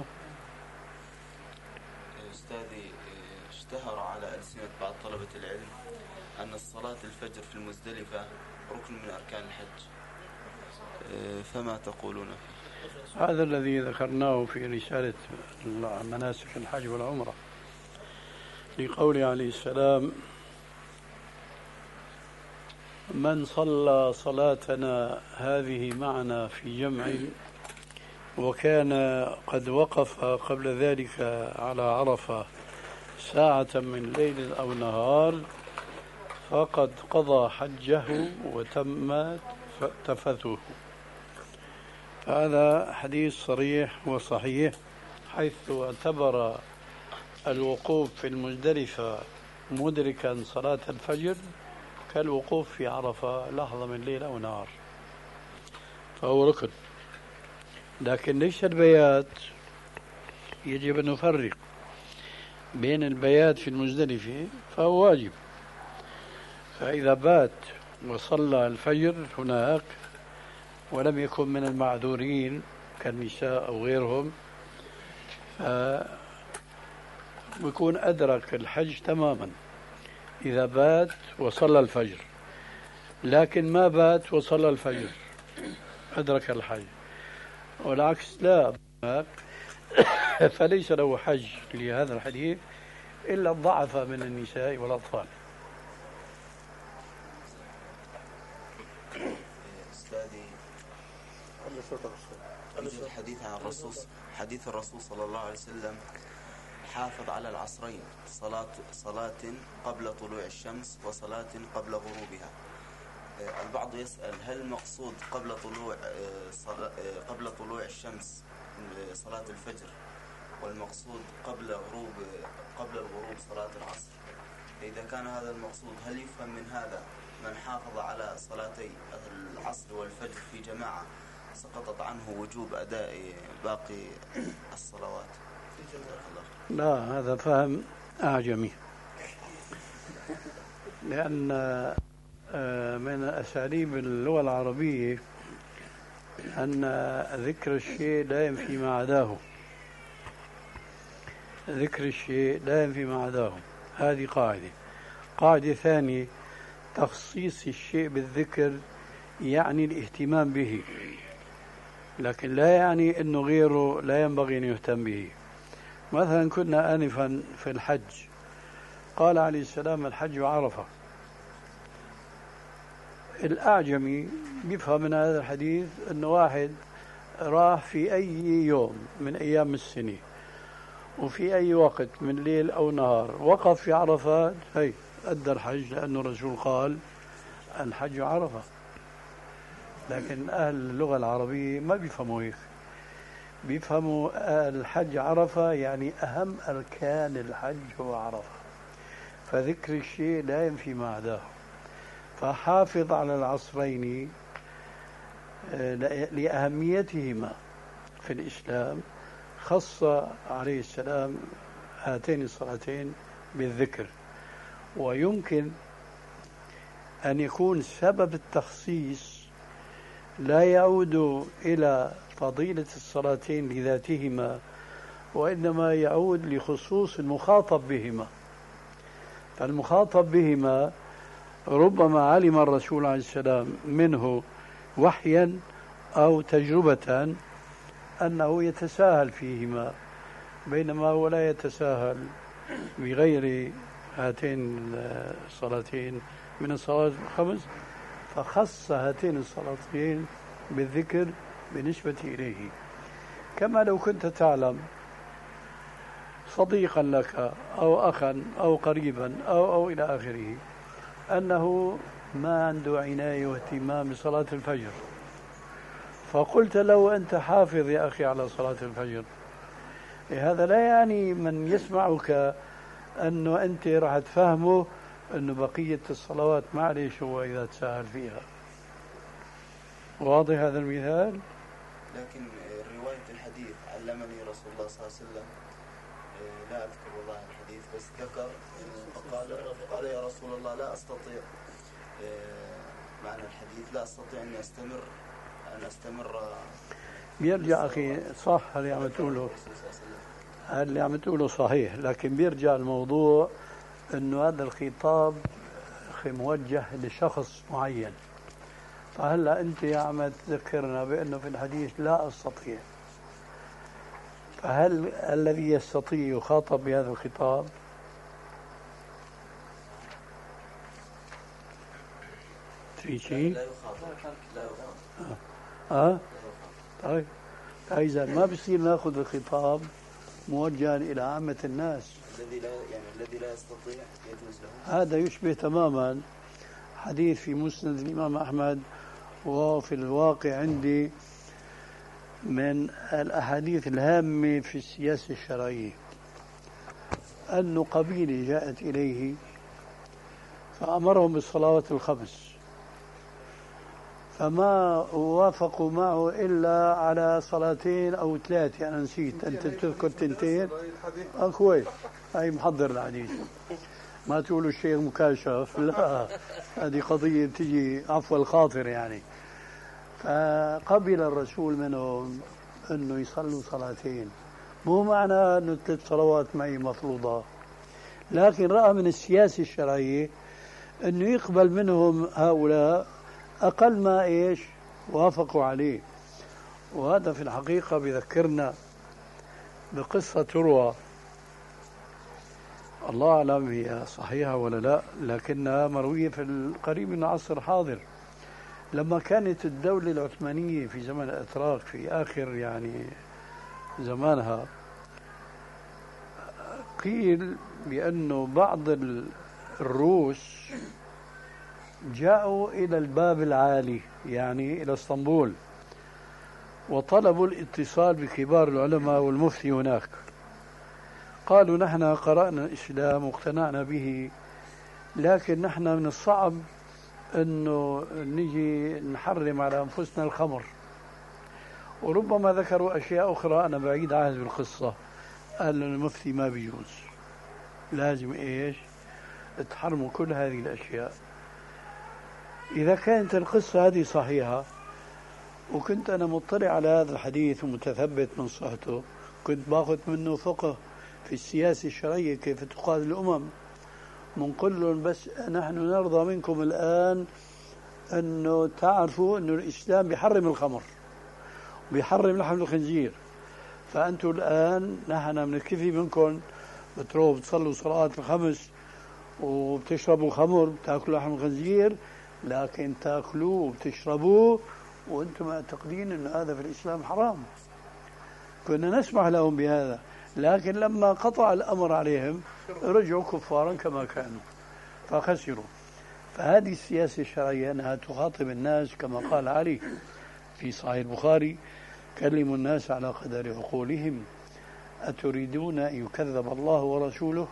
أستاذي، اشتهر على ألسنة بعض طلبة العلم أن الصلاة الفجر في المزدلفة ركن من أركان الحج، فما تقولون فيه؟ هذا الذي ذكرناه في رسالة مناسك الحج والعمرة لقوله عليه السلام: من صلى صلاتنا هذه معنا في جمع وكان قد وقف قبل ذلك على عرفة ساعة من ليل أو نهار فقد قضى حجه وتم تفثه. هذا حديث صريح وصحيح، حيث اعتبر الوقوف في المزدلفة مدركا صلاة الفجر كالوقوف في عرفة لحظة من ليل أو نهار، فهو ركن. لكن ليس البيات، يجب أن نفرق بين البيات في المزدلفة فهو واجب، فإذا بات وصلى الفجر هناك ولم يكن من المعذورين كالنساء أو غيرهم فبيكون أدرك الحج تماما إذا بات وصلى الفجر. لكن ما بات وصلى الفجر أدرك الحج، والعكس لا، فليس له حج لهذا الحديث إلا الضعف من النساء والأطفال. أستاذي، الحديث عن الرسول، حديث الرسول صلى الله عليه وسلم: حافظ على العصرين، صلاة قبل طلوع الشمس وصلاة قبل غروبها. البعض يسأل: هل المقصود قبل طلوع الشمس صلاة الفجر، والمقصود قبل الغروب صلاة العصر؟ إذا كان هذا المقصود، هل يفهم من هذا من حافظ على صلاتي العصر والفجر في جماعة سقطت عنه وجوب أداء باقي الصلوات؟ لا، هذا فهم أعجمي، لأن من أساليب اللغة العربية أن ذكر الشيء لا ينفي ما عداه، ذكر الشيء لا ينفي ما عداه. هذه قاعدة ثانية: تخصيص الشيء بالذكر يعني الاهتمام به، لكن لا يعني أنه غيره لا ينبغي أن يهتم به. مثلا كنا آنفا في الحج، قال عليه السلام: الحج عرفة. الأعجمي بيفهم من هذا الحديث أنه واحد راح في أي يوم من أيام السنة وفي أي وقت من ليل أو نهار وقف في عرفات، هي أدى الحج، لأنه الرسول قال: الحج عرفة. لكن أهل اللغة العربية ما بيفهموا هيك، بيفهموا الحج عرفة يعني أهم أركان الحج هو عرفة، فذكر الشيء لا ينفي ما عداه. فحافظ على العصرين لأهميتهما في الإسلام، خص عليه السلام هاتين الصلاتين بالذكر. ويمكن أن يكون سبب التخصيص لا يعود إلى فضيلة الصلاتين لذاتهما، وإنما يعود لخصوص المخاطب بهما. فالمخاطب بهما ربما علم الرسول عليه السلام منه وحيا أو تجربة أنه يتساهل فيهما، بينما هو لا يتساهل بغير هاتين الصلاتين من الصلوات الخمس، فخص هاتين الصلاتين بالذكر بالنسبة إليه. كما لو كنت تعلم صديقا لك أو أخا أو قريبا أو إلى آخره أنه ما عنده عناية واهتمام بصلاة الفجر، فقلت له: أنت حافظ يا أخي على صلاة الفجر. هذا لا يعني من يسمعك أنه أنت راح تفهمه أنه بقية الصلوات معلش هو إذا تساهل فيها. واضح هذا المثال؟ لكن رواية الحديث: علمني رسول الله صلى الله عليه وسلم، لا أذكر والله الحديث، بس ذكر قال: يا رسول الله لا أستطيع، معنى الحديث: لا أستطيع أن أستمر. بيرجع أخي صح اللي عم تقوله صحيح، لكن بيرجع الموضوع أنه هذا الخطاب موجه لشخص معين، فهلا أنت عم تذكرنا بأنه في الحديث لا أستطيع، فهل الذي يستطيع يخاطب بهذا الخطاب؟ في شيء؟ لا يخاطب، لا آه؟ يخاطب. طيب إذا ما بصير ناخذ الخطاب موجها إلى عامة الناس. الذي لا يستطيع يجوز له. هذا يشبه تماما حديث في مسند الإمام أحمد، وفي الواقع عندي من الأحاديث الهامة في السياسة الشرعية، أن قبيلة جاءت إليه فأمرهم بالصلوات الخمس، فما وافقوا معه إلا على صلاتين أو ثلاثة، أنا نسيت، أنت تذكر تنتين؟ كويس، هاي محضر الحديث، ما تقولوا الشيخ مكاشف، لا هذه قضية تجي عفو الخاطر يعني. فقبل الرسول منهم أنه يصلوا صلاتين، مو معنى أنه 3 صلوات معي مفروضة، لكن رأى من السياسة الشرعية أنه يقبل منهم هؤلاء أقل ما إيش وافقوا عليه. وهذا في الحقيقة بذكرنا بقصة تروى، الله أعلم هي صحيحة ولا لا، لكنها مروية في القريب من العصر الحاضر، لما كانت الدولة العثمانية في زمن الأتراك في آخر يعني زمانها، قيل بأنه بعض الروس جاءوا إلى الباب العالي يعني إلى اسطنبول، وطلبوا الاتصال بكبار العلماء والمفتي هناك. قالوا نحن قرأنا الإسلام واقتنعنا به، لكن نحن من الصعب أنه نجي نحرم على أنفسنا الخمر، وربما ذكروا أشياء أخرى أنا بعيد عهد بالقصة. قال المفتي ما بيجوز، لازم إيش تحرموا كل هذه الأشياء. إذا كانت القصة هذه صحيحة وكنت أنا مطلع على هذا الحديث ومتثبت من صحته، كنت باخذ منه فقه في السياسة الشرعية كيف تقاد الأمم. منقول لهم بس نحن نرضى منكم الآن أنه تعرفوا أنه الإسلام بيحرم الخمر وبيحرم لحم الخنزير، فأنتم الآن نحن بنكتفي منكم، بتروحوا بتصلوا صلوات الخمس وبتشربوا خمر بتاكلوا لحم الخنزير، لكن تاكلوه وبتشربوه وانتم معتقدين أن هذا في الإسلام حرام. كنا نسمح لهم بهذا، لكن لما قطع الأمر عليهم رجعوا كفارا كما كانوا فخسروا. فهذه السياسة الشرعية أنها تخاطب الناس كما قال علي في صحيح البخاري: كلموا الناس على قدر عقولهم أتريدون أن يكذب الله ورسوله.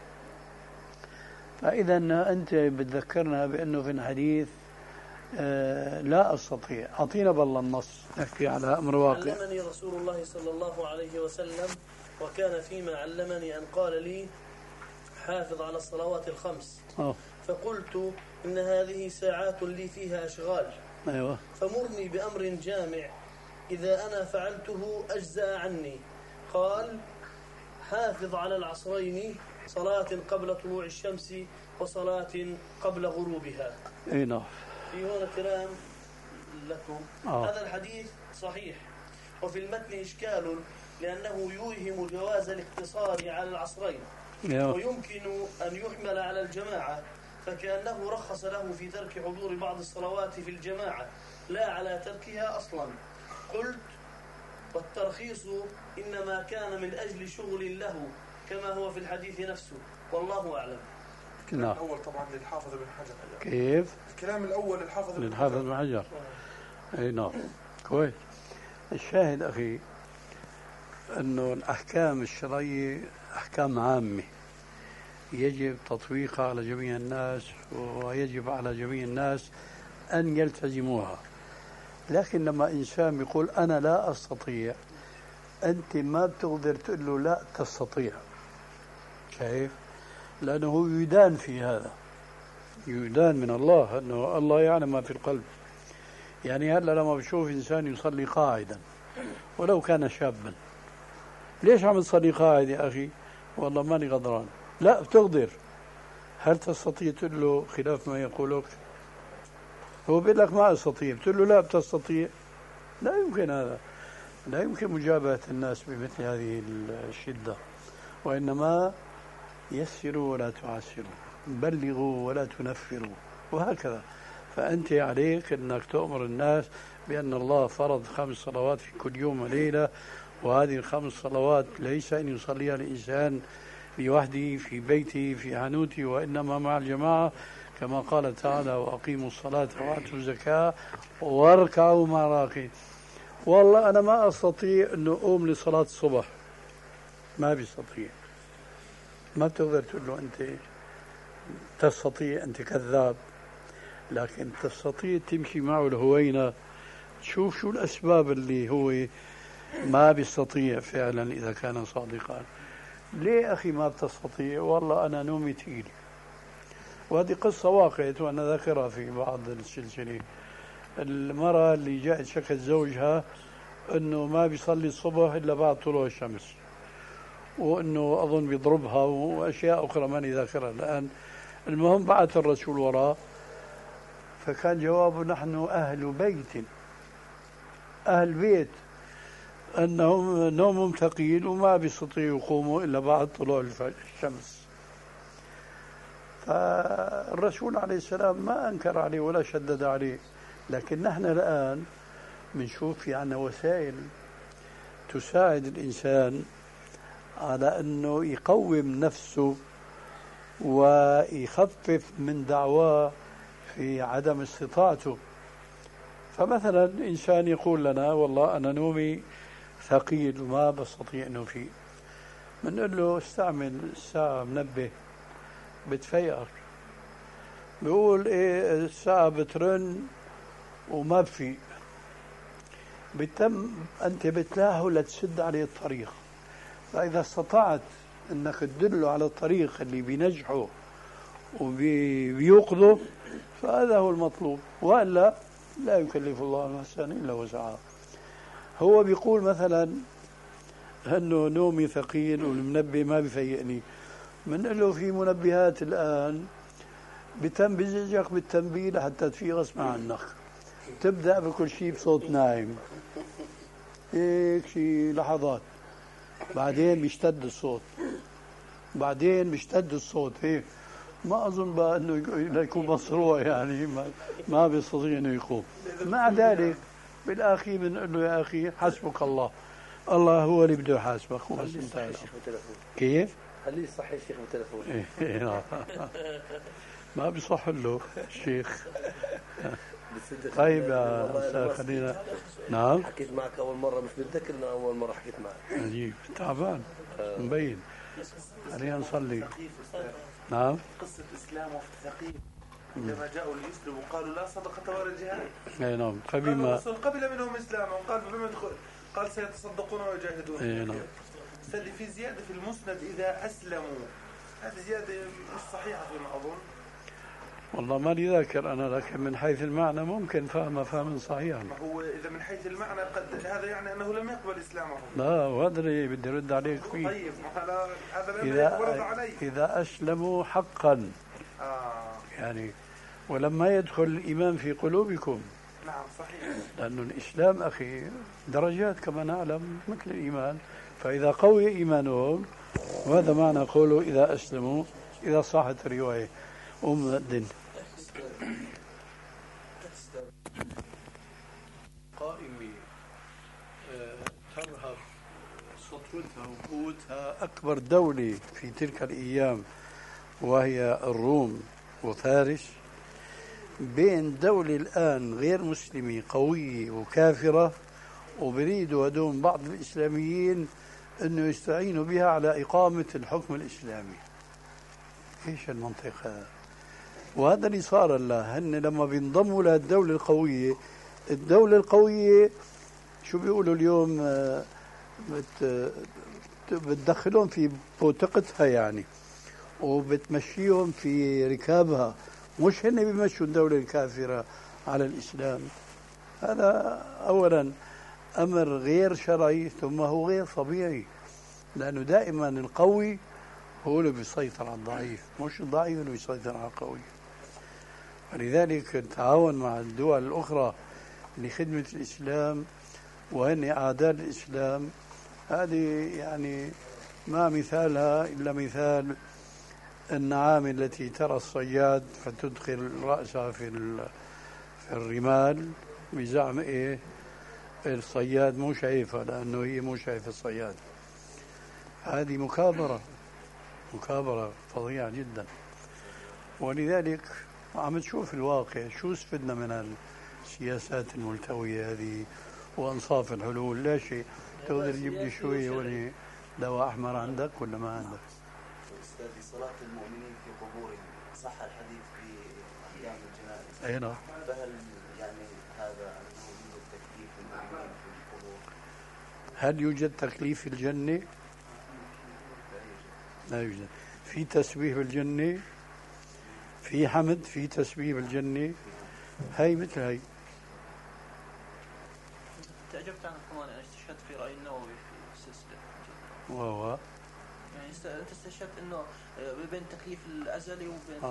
فإذا أنت بتذكرنا بأنه في الحديث لا أستطيع. أعطينا بالله النص نحكي على أمر واقع. علمني رسول الله صلى الله عليه وسلم، وكان فيما علمني أن قال لي: حافظ على الصلوات الخمس. فقلت: إن هذه ساعات لي فيها أشغال. أيوة. فمرني بأمر جامع إذا أنا فعلته أجزأ عني. قال: حافظ على العصرين، صلاة قبل طلوع الشمس وصلاة قبل غروبها. أي نعم. في هنا كلام لكم. هذا الحديث صحيح، وفي المتن إشكال لأنه يوهم جواز الاقتصار على العصرين، ويمكن أن يحمل على الجماعة، فكأنه رخص له في ترك حضور بعض الصلوات في الجماعة لا على تركها أصلا. قلت: والترخيص إنما كان من أجل شغل له كما هو في الحديث نفسه، والله أعلم. الكلام الأول طبعا للحافظ بن حجر. كيف؟ الكلام الأول للحافظ بن حجر. أي نعم. كويس. الشاهد أخي أنه الأحكام الشرعية أحكام عامة يجب تطبيقها على جميع الناس، ويجب على جميع الناس أن يلتزموها. لكن لما إنسان يقول أنا لا أستطيع، أنت ما بتقدر تقول له لا تستطيع. شايف؟ لأنه يدان في هذا، يدان من الله، أنه الله يعلم ما في القلب. يعني هلا لما بشوف إنسان يصلي قاعدا ولو كان شابا، ليش عم تصلي قاعد يا أخي؟ والله ماني غضران. لا بتقدر. هل تستطيع تقول له خلاف ما يقولك؟ هو بيقول لك ما أستطيع، قلت له لا بتستطيع. لا يمكن هذا، لا يمكن مجابهة الناس بمثل هذه الشدة، وإنما يسروا ولا تعسروا، بلغوا ولا تنفروا، وهكذا. فأنت عليك أنك تؤمر الناس بأن الله فرض 5 صلوات في كل يوم وليلة، وهذه ال5 صلوات ليس أن يصليها الإنسان لوحده في بيته في حانوته، وإنما مع الجماعة، كما قال تعالى: وأقيموا الصلاة وآتوا الزكاة واركعوا مع الراكعين. والله أنا ما أستطيع أن أقوم لصلاة الصبح، ما بيستطيع. ما بتقدر تقول له أنت تستطيع، أنت كذاب. لكن تستطيع تمشي معه الهوينة، تشوف شو الأسباب اللي هو ما بيستطيع فعلا إذا كان صادقا. ليه أخي ما بتستطيع؟ والله أنا نومي تقيل. وهذه قصة واقعت وأنا ذكرها في بعض السلسلة. المرأة اللي جاءت شكت زوجها أنه ما بيصلي الصبح إلا بعد طلوع الشمس، وأنه أظن بيضربها وأشياء أخرى ماني ذاكرها الآن. المهم بعث الرسول وراه، فكان جوابه: نحن أهل بيت، أهل بيت، أنهم نومهم ثقيل وما بيستطيعوا يقوموا إلا بعد طلوع الشمس. فالرسول عليه السلام ما أنكر عليه ولا شدد عليه. لكن نحن الآن بنشوف في عنا وسائل تساعد الإنسان على أنه يقوم نفسه ويخفف من دعواه في عدم استطاعته. فمثلا إنسان يقول لنا: والله أنا نومي ثقيل وما بستطيع أنه فيه. بنقول له: استعمل الساعة منبه بتفيقك. بيقول: إيه الساعة بترن وما بفيق. أنت بتلاهو لتسد عليه الطريق. فإذا استطعت أنك تدله على الطريق اللي بينجحه وبيوقظه فهذا هو المطلوب، وإلا لا يكلف الله نفسا إلا وسعها. هو بيقول مثلا أنه نومي ثقيل والمنبه ما بيفيقني. بنقول له: في منبهات الآن بتنبهك بالتنبيه لحتى تفيق غصب عنك. تبدأ بكل شيء بصوت نايم، هيك شيء لحظات، بعدين بيشتد الصوت، هيك. ما أظن بقى أنه يكون مصروع، يعني ما بيستطيع أنه يقوم. مع ذلك بالآخير بنقول له: يا أخي حسبك الله، الله هو اللي بده يحاسبك. كيف؟ خليه يصحي الشيخ بالتلفون. ما بيصح له الشيخ. طيب يا أستاذ خلينا. نعم. حكيت معك أول مرة، مش متذكر إنه أول مرة حكيت معك. عجيب، تعبان مبين. خلينا نصلي. نعم. قصة إسلام وفد ثقيف عندما جاءوا ليسلموا قالوا: لا صدقة ولا جهاد. أي نعم. قبل منهم إسلامهم، قال: فبما قال: سيتصدقون ويجاهدون. أي نعم. سألي في زيادة في المسند إذا أسلموا، هذه زيادة مش صحيحة فيما أظن. والله ما لي ذاكر أنا، لكن من حيث المعنى ممكن فهمها فهما صحيحا. هو إذا من حيث المعنى قد هذا يعني أنه لم يقبل إسلامه. لا، وهذا اللي بدي أرد عليك فيه. طيب هذا إذا أسلموا حقا. يعني ولما يدخل الإيمان في قلوبكم. نعم صحيح. لأن الإسلام أخي درجات كما نعلم مثل الإيمان، فإذا قوي إيمانهم، وهذا معنى قوله إذا أسلموا، إذا صحت الرواية. الدين قائمة ترهب سطوتها وقوتها أكبر دولة في تلك الأيام وهي الروم وفارس، بين دولة الآن غير مسلمة قوية وكافرة، وبريدوا هدول بعض الإسلاميين أنه يستعينوا بها على إقامة الحكم الإسلامي. إيش المنطق هذا؟ وهذا اللي صار الله. هن لما بينضموا للدولة القوية، الدولة القوية شو بيقولوا اليوم؟ بتدخلهم في بوتقتها يعني، وبتمشيهم في ركابها، مش هن بيمشوا الدولة الكافرة على الإسلام. هذا أولا أمر غير شرعي، ثم هو غير طبيعي، لأنه دائما القوي هو اللي بيسيطر على الضعيف، مش الضعيف اللي بيسيطر على القوي. ولذلك التعاون مع الدول الأخرى لخدمة الإسلام وهن أعداء الإسلام، هذه يعني ما مثالها إلا مثال النعام التي ترى الصياد فتدخل رأسها في الرمال بزعم إيه الصياد مو شايفها لأنه هي مو شايفة الصياد. هذه مكابرة فظيعة جدا. ولذلك عم تشوف الواقع شو استفدنا من السياسات الملتوية هذه وأنصاف الحلول؟ لا شيء. تقدر تجيب لي شوية ولي دواء أحمر عندك ولا ما عندك؟ أستاذي صلاة المؤمنين في قبورهم صح الحديث في أحكام الجنائز. أي نعم. فهل يعني هذا أنه يوجد تكليف المؤمنين في القبور؟ هل يوجد تكليف في الجنة؟ لا يوجد. في تسبيح بالجنة، في حمد، في تسبيح بالجنة. هاي مثل هاي. تعجبت عنه كمان يعني استشهدت في رأي النووي في السلسلة. وهو يعني أنت استشهدت إنه بين التكليف الأزلي وبين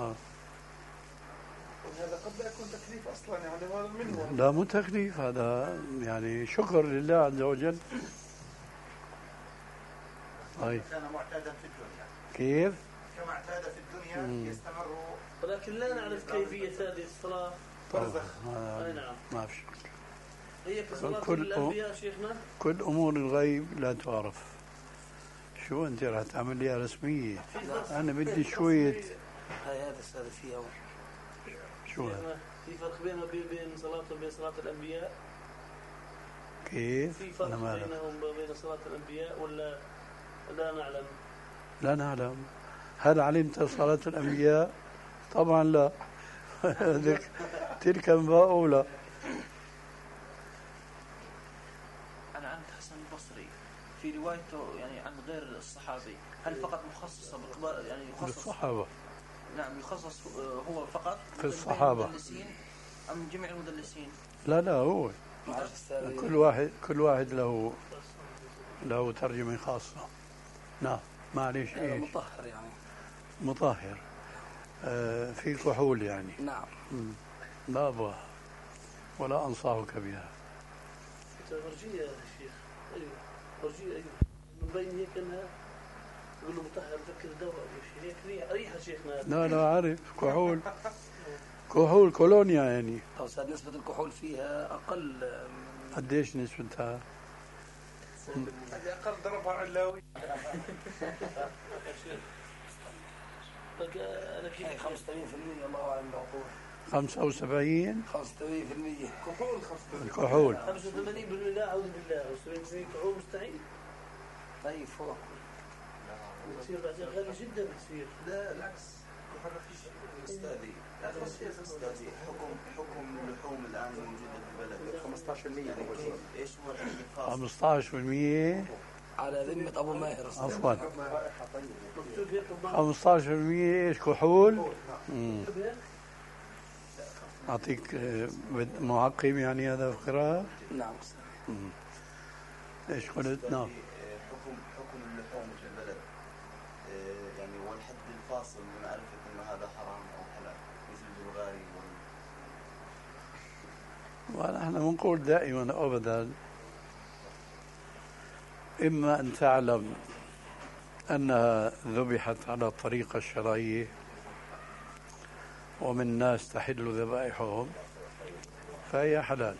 هذا قد لا يكون تكليف أصلا يعني هذا منه. لا مو تكليف، هذا يعني شكر لله عز وجل. طيب كان معتادا في الدنيا كيف؟ كما اعتاد في الدنيا يستمر، ولكن لا نعرف كيفية هذه الصلاة. برزخ. أي نعم. ما في شك. هي كصلاة الأنبياء شيخنا. كل أمور الغيب لا تعرف. شو أنت راح تعمل لي رسمية؟ أنا بدي شوية. هاي هذا السؤال فيها شو هذا؟ في فرق بين صلاة وبين صلاة الأنبياء؟ كيف؟ في فرق بينهم وبين صلاة الأنبياء ولا لا نعلم؟ لا نعلم. هل علمت صلاة الأنبياء؟ طبعا لا. تلك أنباء أولى. أنا عند حسن البصري في روايته يعني عن غير الصحابي، هل فقط مخصصة بقبار يعني يخصص بالصحابة؟ نعم يخصص هو فقط في الصحابة أم جميع المدلسين؟ لا هو كل واحد له ترجمة خاصة. نعم معليش ايش مطهر يعني مطهر. في كحول يعني. نعم. لا أبغى ولا أنصحك بها. ورجية يا شيخ. أيوة ورجية. أيوة من بين هيك أنها يقول له مطهر ذكر الدواء أو شيء هيك ريحة شيخنا. لا عارف كحول كولونيا يعني. أو ساد نسبة الكحول فيها أقل. قديش نسبتها؟ أقل ضربها علاوي. أنا كيف 85% الله أعلم بعقول. 75 85% كحول. الكحول 85% لا أعوذ بالله و70% كحول مستحيل. طيب فوق تصير بعدين غالي جدا تصير. لا بالعكس كحول ما فيش. أستاذي حكم اللحوم الآن موجودة في البلد 15%. إيش هو الحد الخاص؟ 15% على ذمة أبو ماهر. عفوا 15% ايش كحول؟ أعطيك معقم يعني هذا القراءة؟ نعم. ايش قلت؟ نعم. حكم اللحوم في البلد يعني والحد الفاصل لمعرفة أن هذا حرام أو حلال مثل البلغاري ونحن نقول دائما أبدا إما أن تعلم أنها ذبحت على الطريقة الشرعية ومن ناس تحل ذبائحهم فهي حلال،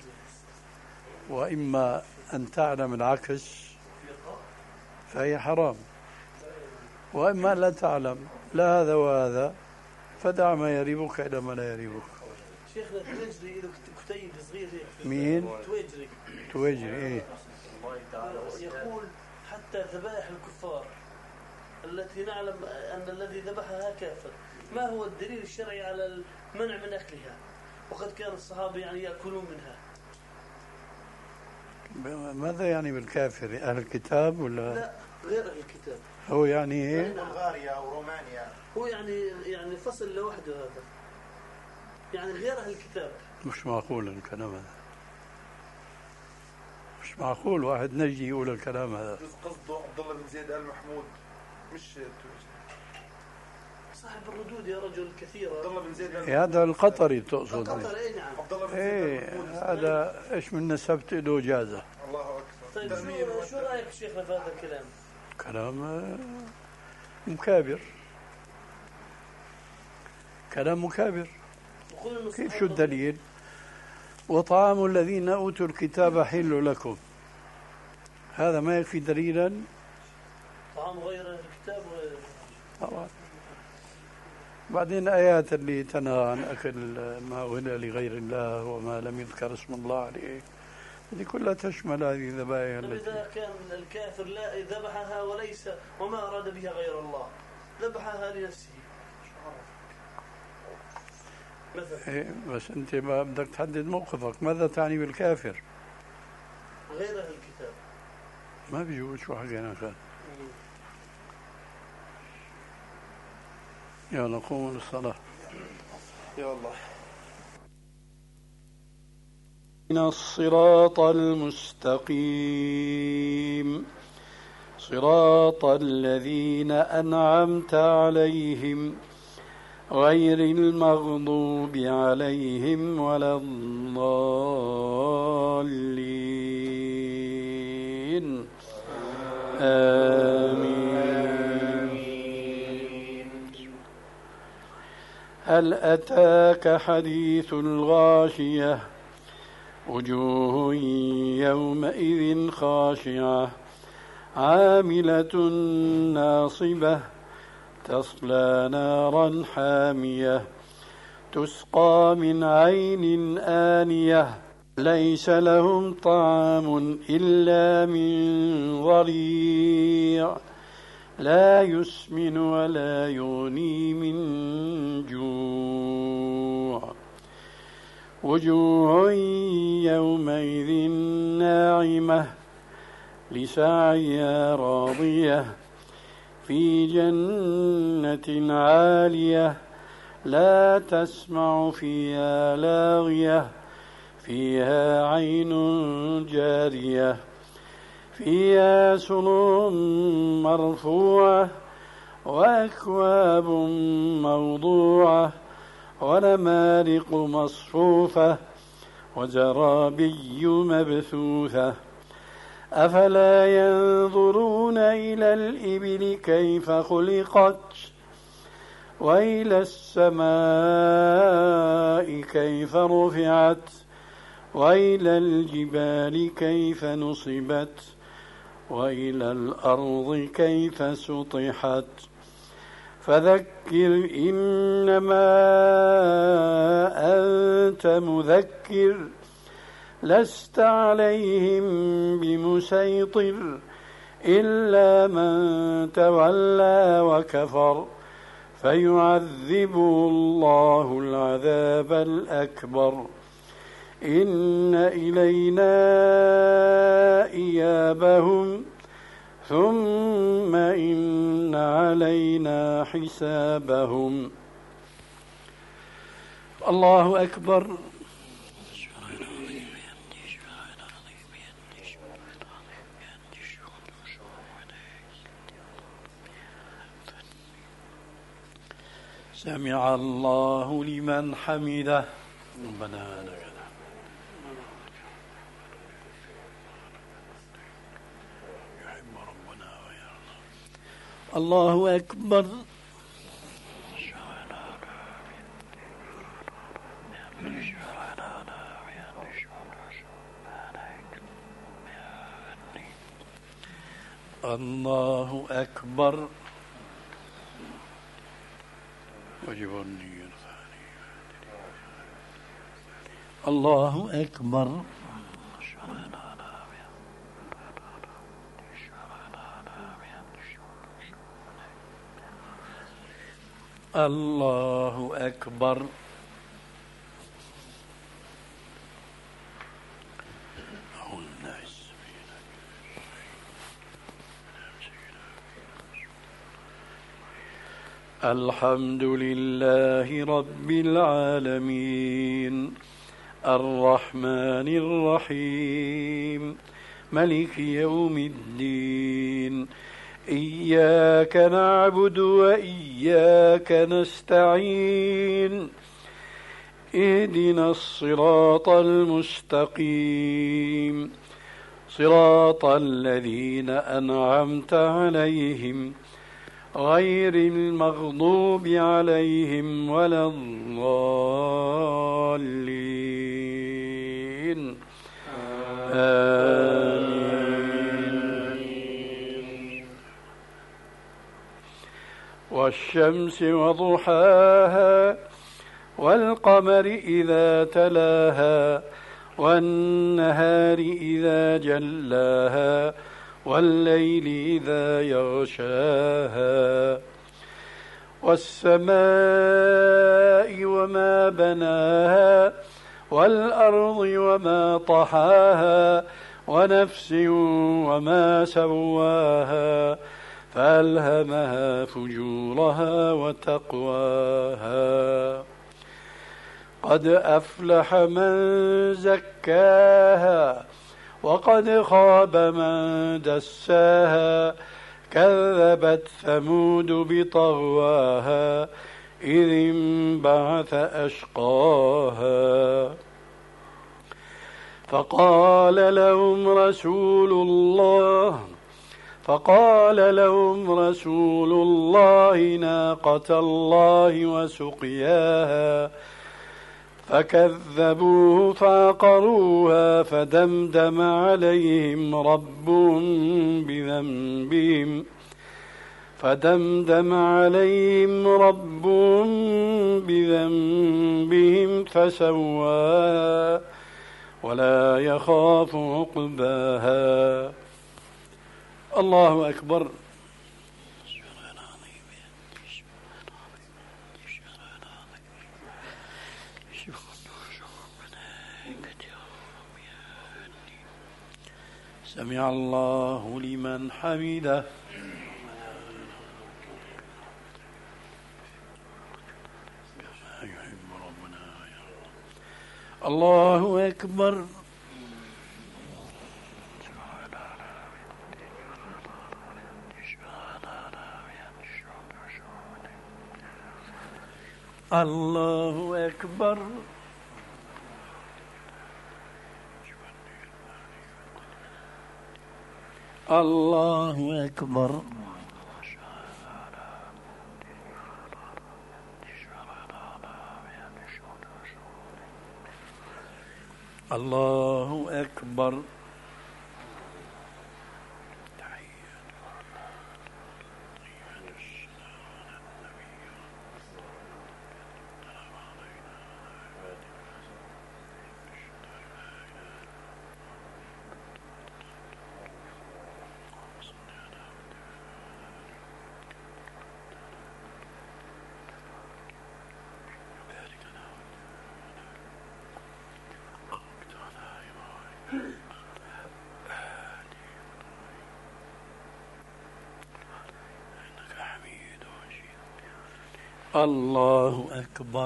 وإما أن تعلم العكس فهي حرام، وإما لا تعلم لا هذا وهذا فدع ما يريبك إلى ما لا يريبك. شيخنا تويجري له كتيب صغير هيك. مين؟ تويجري ايه؟ يقول حتى ذبائح الكفار التي نعلم أن الذي ذبحها كافر، ما هو الدليل الشرعي على المنع من أكلها وقد كان الصحابة يعني يأكلون منها؟ ماذا يعني بالكافر؟ أهل الكتاب ولا؟ لا غير أهل الكتاب. هو يعني ايه؟ بلغاريا أو رومانيا. هو يعني فصل لوحده هذا، يعني غير أهل الكتاب. مش معقول الكلام هذا، مش معقول واحد نجي يقول الكلام هذا. قصده عبد الله بن زيد آل محمود مش صاحب الردود يا رجل كثيرة. عبد الله بن زيد هذا القطري تقصد؟ القطري اي نعم. عبد الله بن زيد ايه هذا ايش من نسبت له جازة. الله اكبر. طيب شو رايك شيخنا في هذا الكلام؟ كلام مكابر، كلام مكابر. كيف شو الدليل؟ وطعام الذين أوتوا الكتاب حل لكم، هذا ما يكفي دليلا؟ طعام غير الكتاب غير طبعا. بعدين آيات اللي تنهى عن أكل ما أهل لغير الله وما لم يذكر اسم الله عليه، هذه كلها تشمل هذه الذبائح التي إذا كان الكافر لا ذبحها وليس وما أراد بها غير الله، ذبحها لنفسه مثلا. إيه بس أنت ما بدك تحدد موقفك، ماذا تعني بالكافر؟ غير أهل الكتاب ما بيجوز. شو حكينا كان؟ يلا قوموا للصلاة. يا الله. الصراط المستقيم صراط الذين أنعمت عليهم غير المغضوب عليهم ولا الضالين آمين. هل أتاك حديث الغاشية وجوه يومئذ خاشعة عاملة ناصبة تصلى نارا حامية تسقى من عين آنية ليس لهم طعام إلا من ضريع لا يسمن ولا يغني من جوع وجوه يومئذ ناعمة لسعيها راضية في جنة عالية لا تسمع فيها لاغية فيها عين جارية فيها سرر مرفوعة وأكواب موضوعة ونمارق مصفوفة وزرابي مبثوثة أفلا ينظرون إلى الإبل كيف خلقت وإلى السماء كيف رفعت وإلى الجبال كيف نصبت وإلى الأرض كيف سطحت فذكر إنما أنت مذكر لست عليهم بمسيطر إلا من تولى وكفر فيعذبه الله العذاب الأكبر إن إلينا إيابهم ثم إن علينا حسابهم. الله أكبر. سمع الله لمن حمده ربنا لك يحب ربنا ويرضى. الله أكبر. الله أكبر. وجب النية الثانية. الله أكبر. الله أكبر. الحمد لله رب العالمين الرحمن الرحيم ملك يوم الدين إياك نعبد وإياك نستعين اهدنا الصراط المستقيم صراط الذين أنعمت عليهم غير المغضوب عليهم ولا الضالين آمين. والشمس وضحاها والقمر إذا تلاها والنهار إذا جلاها والليل إذا يغشاها والسماء وما بناها والأرض وما طحاها ونفس وما سواها فألهمها فجورها وتقواها قد أفلح من زكاها وقد خاب من دساها كذبت ثمود بطغواها إذ انبعث أشقاها فقال لهم رسول الله ناقة الله وسقياها فكذبوه فعقروها فدمدم عليهم ربهم بذنبهم فسواها ولا يخاف عقباها. الله أكبر. سمع الله لمن حمده. الله أكبر. الله أكبر. الله أكبر. الله أكبر. الله أكبر.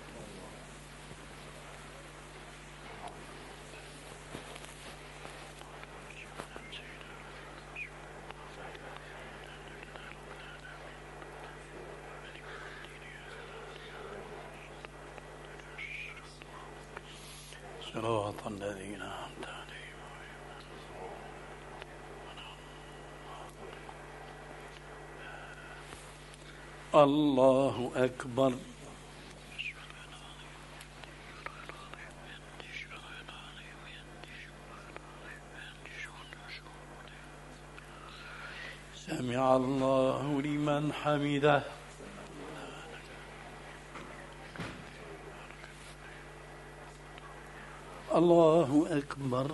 صراط الذين أنعمت عليهم. الله أكبر. سمع الله لمن حمده. الله أكبر.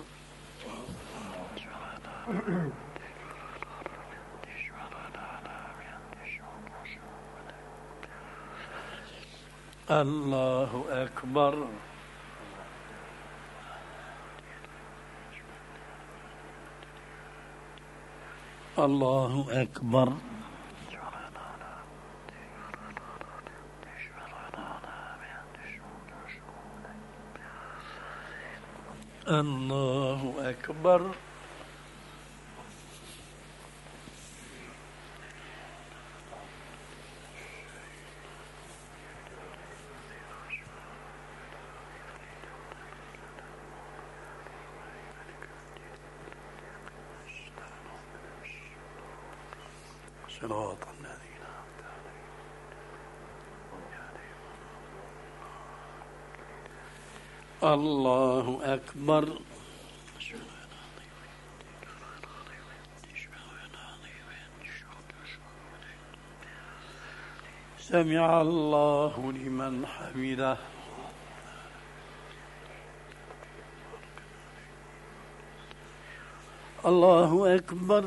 الله أكبر. الله أكبر. الله أكبر. صراط الذين أنعمت عليهم. الله أكبر. سمع الله لمن حمده. الله أكبر.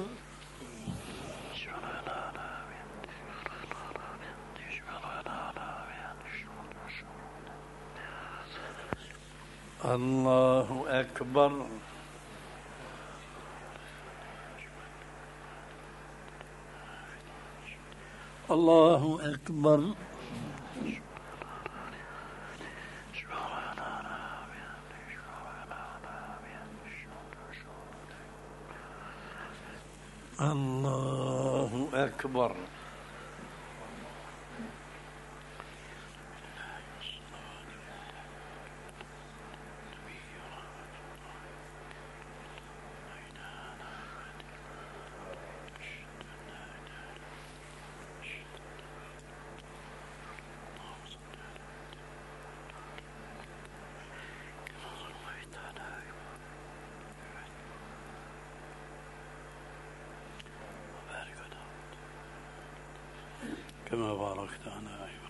الله أكبر. الله أكبر. الله أكبر. كما باركت على إبراهيم